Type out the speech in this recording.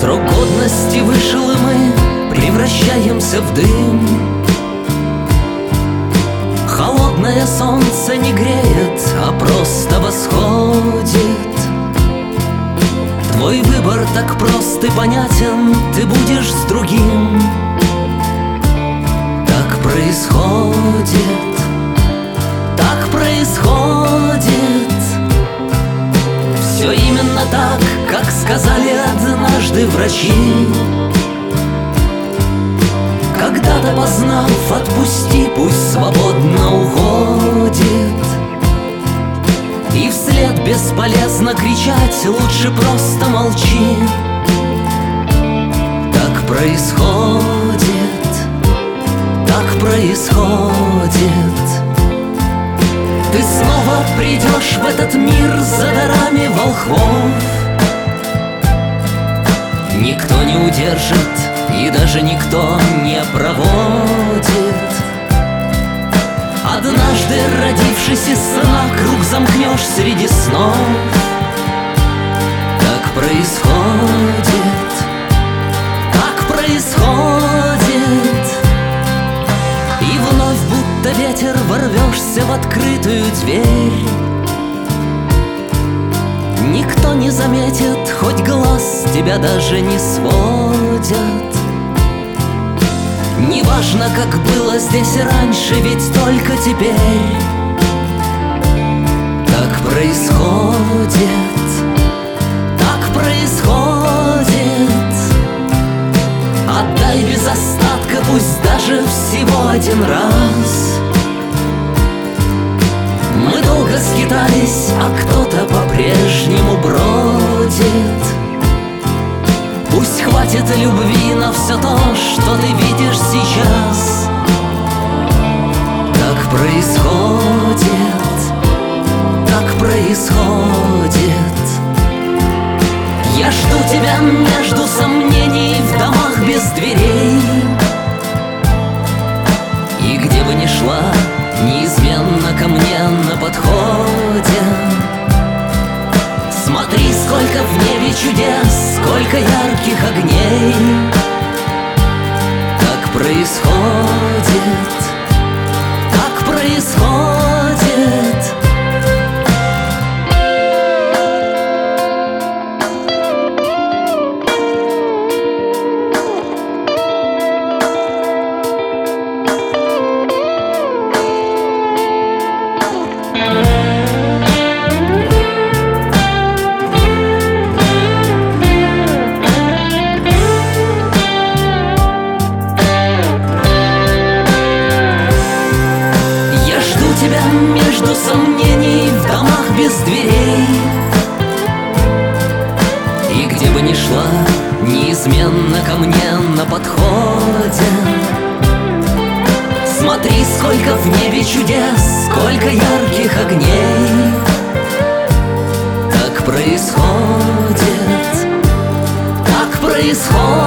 Срок годности вышел, и мы превращаемся в дым. Холодное солнце не греет, а просто восходит. Твой выбор так прост и понятен, ты будешь с другим. Так происходит, так происходит. Все именно так, как сказали однажды врачи. Когда-то познав, отпусти, пусть свободно уходит. И вслед бесполезно кричать, лучше просто молчи. Так происходит, так происходит. Ты снова придешь в этот мир за дарами волхвов. Никто не удержит, и даже никто не проводит. Однажды, родившись из сна, круг замкнешь среди снов. Так происходит, так происходит. И вновь, будто ветер, ворвешься в открытую дверь. Никто не заметит, хоть глаз тебя даже не сводят. Неважно, как было здесь раньше, ведь только теперь. Так происходит, так происходит. Отдай без остатка, пусть даже всего один раз. Мы долго скитались, а кто-то по-прежнему бродит. Пусть хватит любви на все то, что ты видишь сейчас. Так происходит, так происходит. Я жду тебя между сомнений в домах без дверей. И где бы ни шла, неизменно ко мне на подходе. Смотри, сколько в небе чудес, сколько ярких огней. Так происходит, так происходит. Между сомнений в домах без дверей. И где бы ни шла, неизменно ко мне на подходе. Смотри, сколько в небе чудес, сколько ярких огней. Так происходит, так происходит.